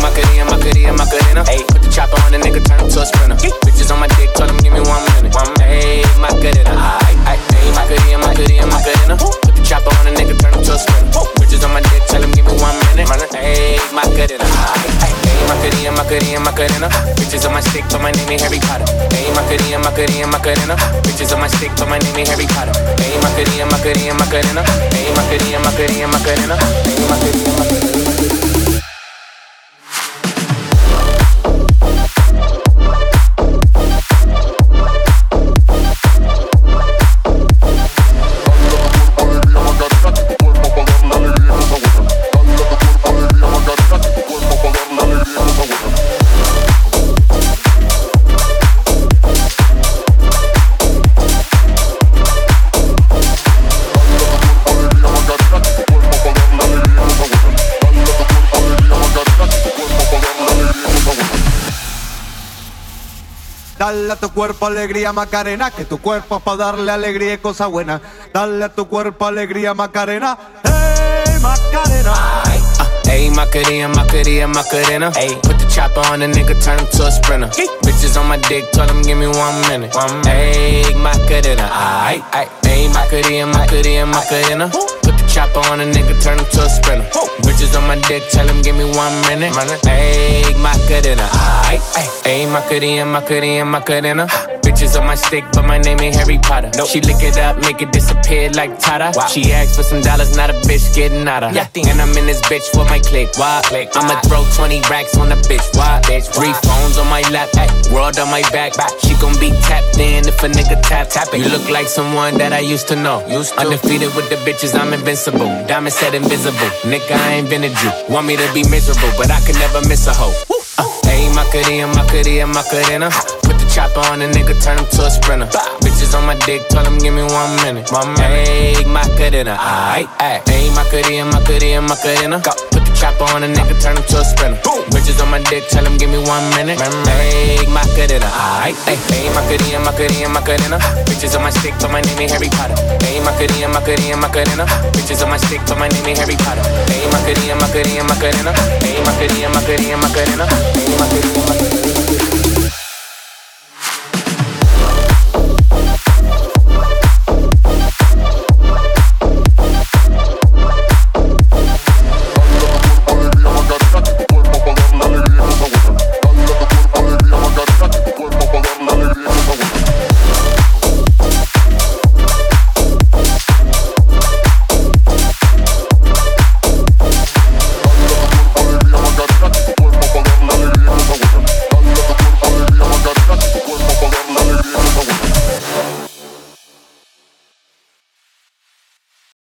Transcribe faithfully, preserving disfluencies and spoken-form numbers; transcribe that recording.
Macarena, Macarena, Macarena. Ayy, put the chopper on the nigga, turn him to a sprinter. Bitches on my dick, told him give me one minute. Ayy, Macarena, ayy, ayy, Macarena, Macarena, Macarena. Put the chopper on the nigga, turn him to a sprinter. Bitches on my dick, tell him give me one minute. Ayy, Macarena, ayy, ayy, Macarena, Macarena, Macarena. Bitches on my stick, but my name ain't Harry Potter. Ayy, Macarena, Macarena, Macarena. Bitches on my stick, but my name ain't Harry Potter. Ayy, Macarena, Macarena, Macarena. Ayy, Macarena, Macarena, Macarena. Ayy, Macarena, Macarena. Dale a tu cuerpo alegría Macarena, que tu cuerpo es pa' darle alegría y cosa buena. Dale a tu cuerpo alegría Macarena, hey Macarena. Ayy, Macarena, Macarena, Macarena. Ayy, put the chopper on the nigga, turn him to a sprinter. Bitches on my dick, told him give me one minute. Ayy, Macarena, ayy, ayy, Macarena, Macarena, Macarena. Put the chopper on the nigga, turn him to a sprinter. Bitches on my dick, tell him give me one minute. Ayy, Macarena, ayy, ayy, Macarena, Macarena, Macarena. Bitches on my stick, but my name ain't Harry Potter. Nope. She lick it up, make it disappear like Tata. Wow. She asked for some dollars, not a bitch getting out of. Yeah. And I'm in this bitch for my click. Why? Click. I'ma throw twenty racks on the bitch. Why? Bitch. Three phones on my lap, ay. World on my back. back. She gon' be tapped in if a nigga tap tap it. You look like someone that I used to know. Used to. Undefeated with the bitches, I'm invincible. Diamond said invisible. Nigga, I ain't been a Jew. Want me to be miserable, but I can never miss a hoe. Uh, ayy, Macarena, Macarena, Macarena. Put the chopper on the nigga, turn him to a sprinter. Bitches on my dick, told him give me one minute. Ayy, Macarena, ayy, ayy, Macarena, Macarena, Macarena. Put the chopper on the nigga, turn him to a sprinter. Bitches on my dick, tell him give me one minute. Ayy, Macarena, ayy, ayy, Macarena, Macarena, Macarena. Bitches on my stick, but my name ain't Harry Potter. Ayy, Macarena, Macarena, Macarena. Bitches on my stick, but my name ain't Harry Potter. Ayy, Macarena, Macarena, Macarena. Ayy, Macarena, Macarena, Macarena. Ayy, Macarena, Macarena.